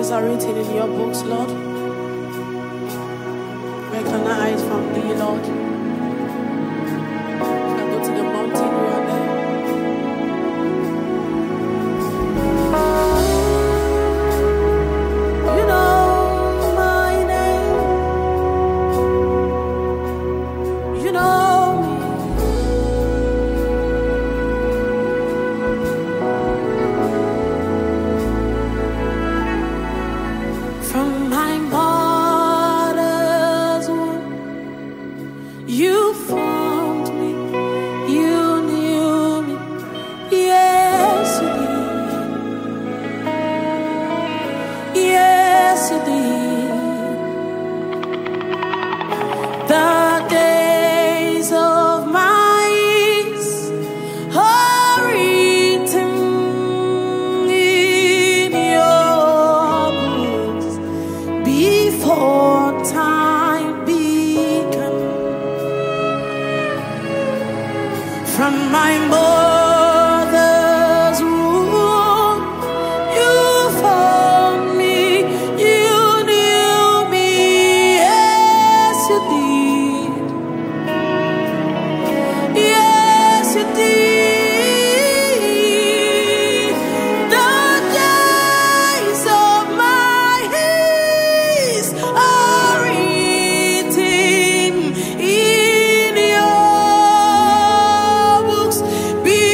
days are written in your books, Lord. Where can I hide from thee, Lord? If I go to the mountain, you are there. You know my name. You know me. From my mother's womb, you formed me, you knew me, yes you did, yes you did. The days of my youth are written in your books before time began. From my mother's womb, you formed me, you knew me, yes you did, yes you did. The days of my days are written in your books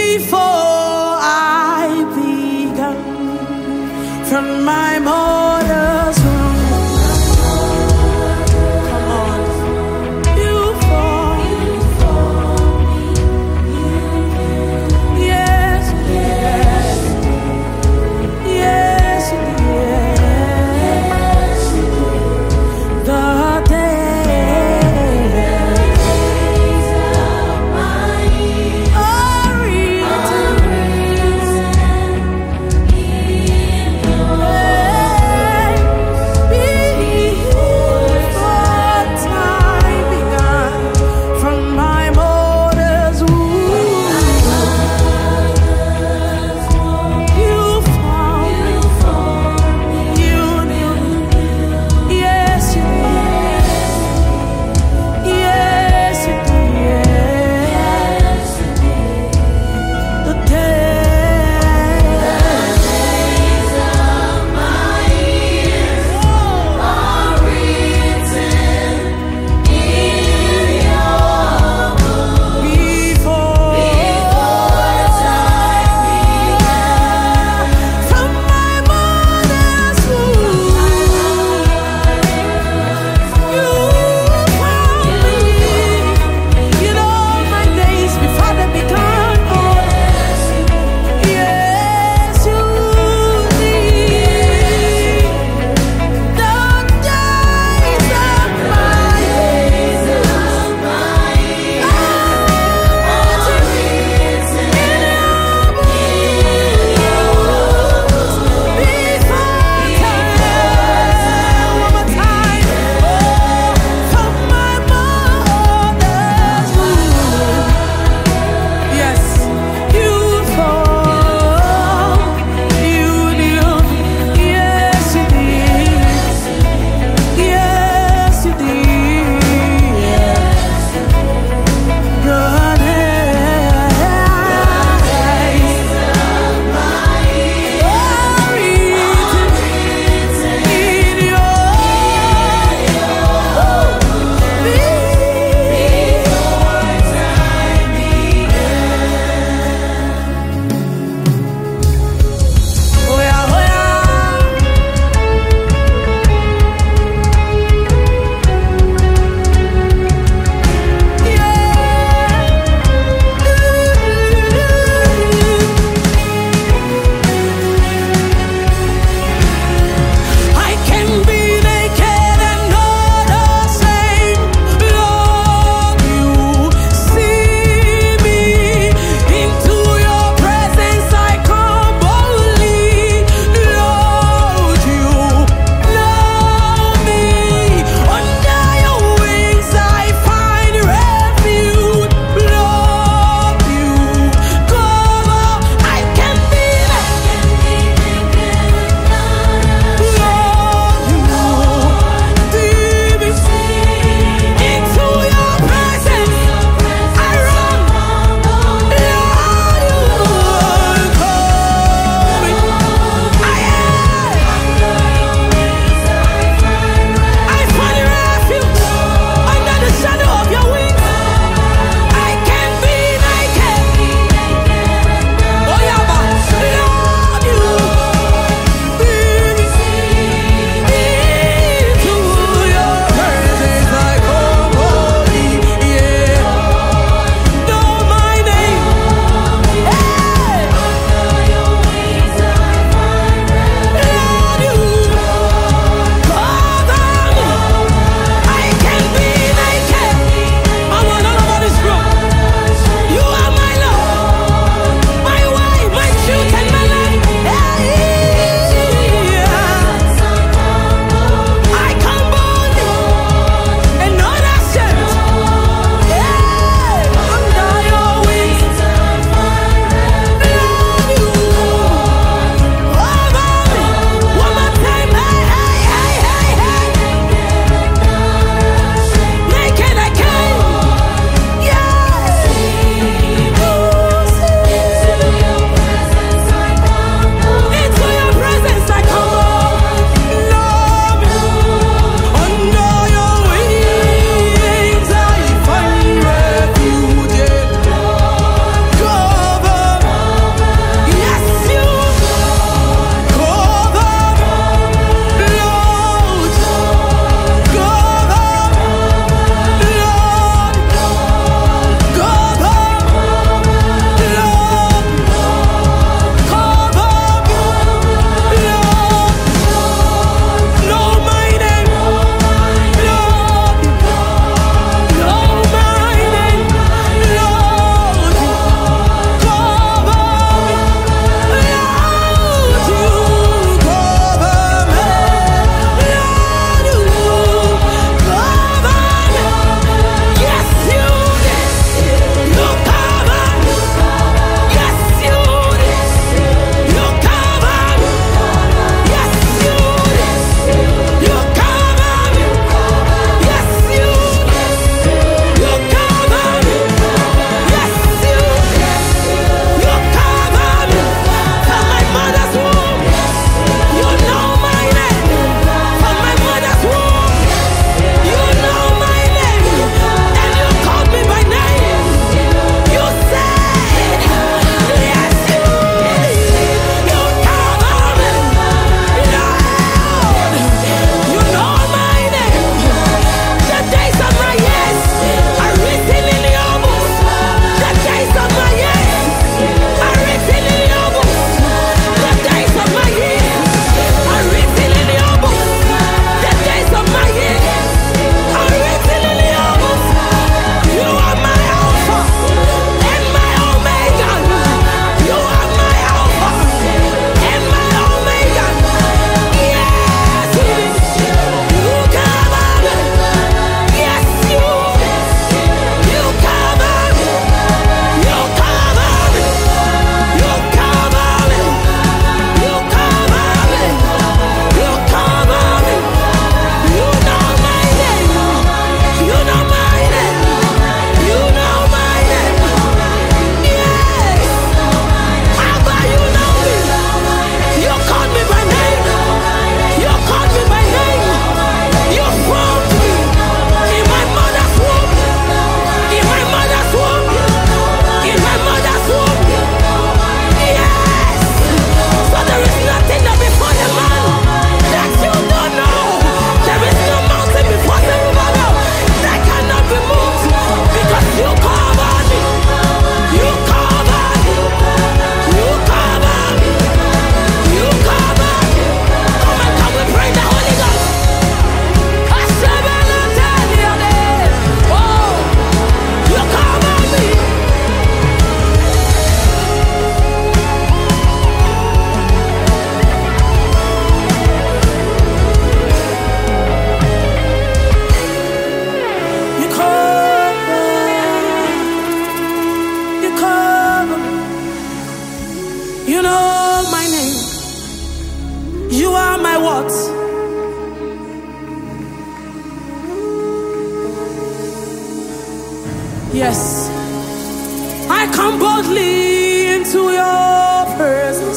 Yes, I come boldly into your presence,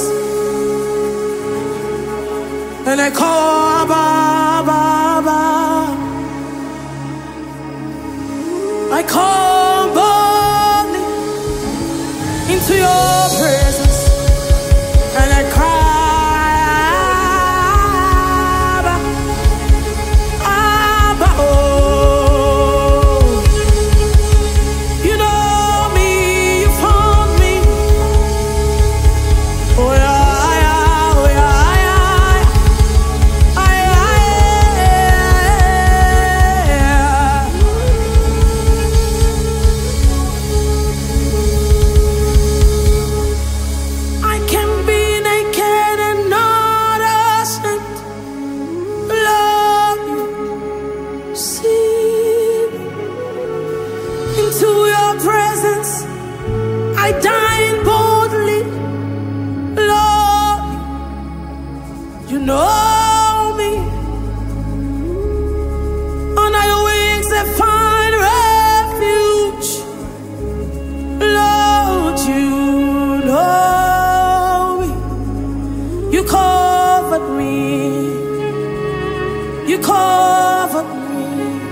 and I call Abba, Abba, Abba. I come boldly into your presence, and I cry, Abba, Abba, oh. You know me, you found me. Oh yeah, oh yeah, I can be naked and not ashamed. Love you, see me into your presence. I dine boldly. Lord, you know me. Under your wings I find refuge. Lord, you know me. You covered me. You covered me.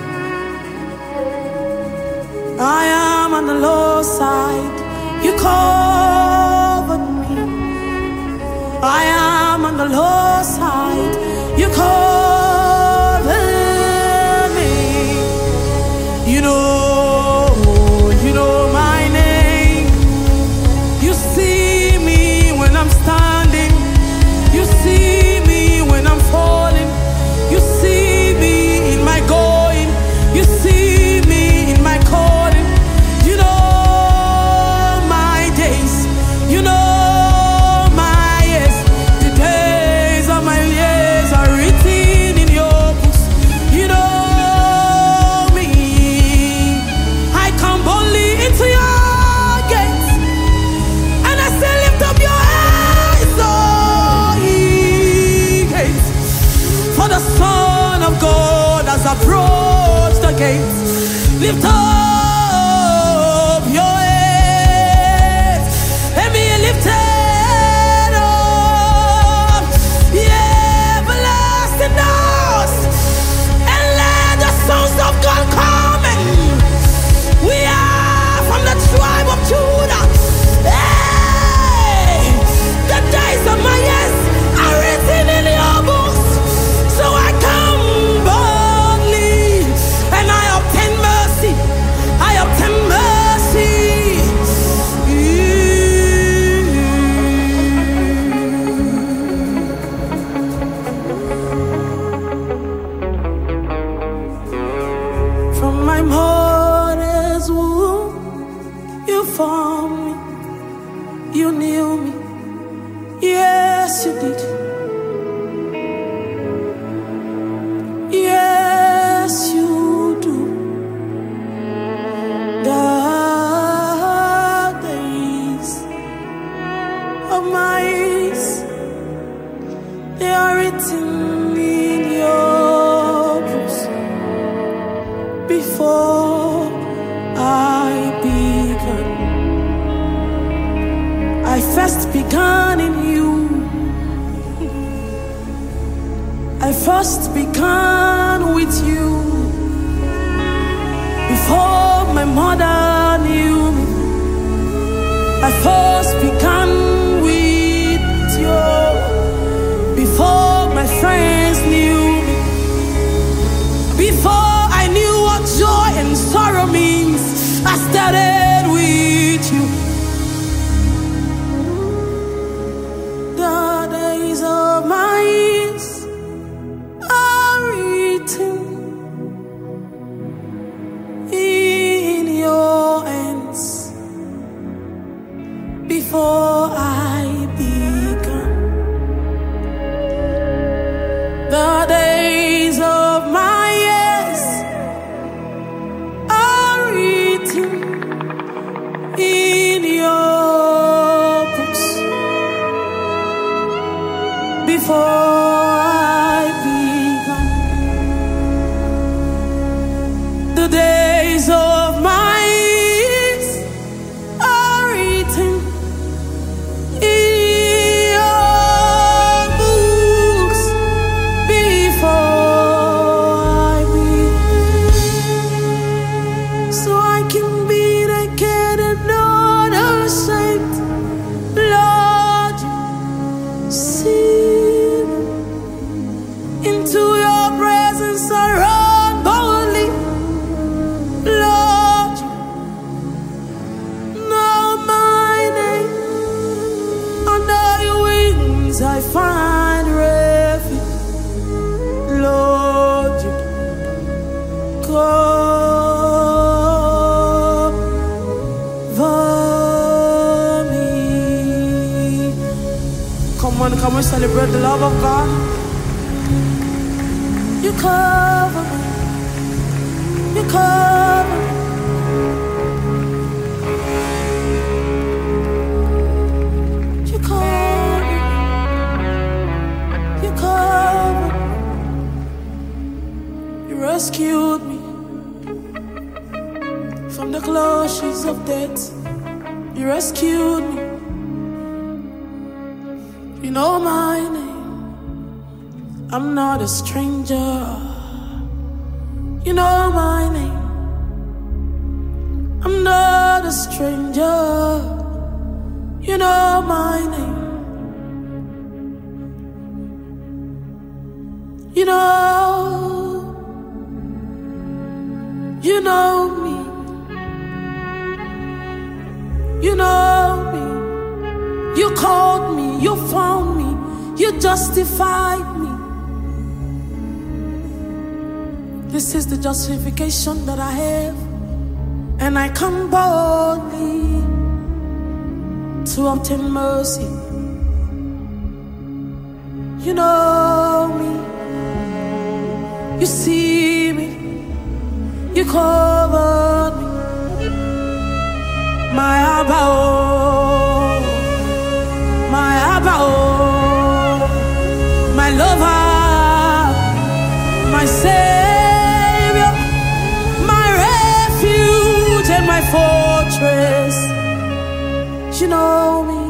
I am on the low side. You covered me. I am on the low side. You covered me. You know my name. You see me when I'm standing. You see me when I'm falling. You see me in my going. You see me in my calling. You know my days. You know my years. The days of my years are written in your books. You know me. I come boldly into your gates, and I say, lift up your eyes, oh ye gates, for the Son of God has approached the gates. Lift up your heads and be lifted up, ye everlasting doors, and let the sons of God come in. We are from the tribe of Judah. Hey, the days of my years are written in your books. So I come boldly, and I obtain mercy. I obtain mercy. From my mother's womb, you formed me. You knew me. Yes, you did. Yes, you do. The days of my years, they are written in your books before I began. I first began in you. I first began with you. Before my mother knew me, I first began with you. Before my friends knew me, before I knew what joy and sorrow means, I started with you. The days of my years are written in your hands before I began. The days of my years are written in your books before I began. The days of my celebrate the love of God? You cover me. You cover me. You cover me. You cover me. You rescued me from the clutches of death. You rescued me. You know my name. I'm not a stranger. You know my name. I'm not a stranger. You know my name. You know me. You know me. You called me. You found me. You justified me. This is the justification that I have, and I come boldly to obtain mercy. You know me. You see me. You covered me. My Abba, oh, my Abba, oh, my lover, my Savior, my refuge and my fortress. You know me.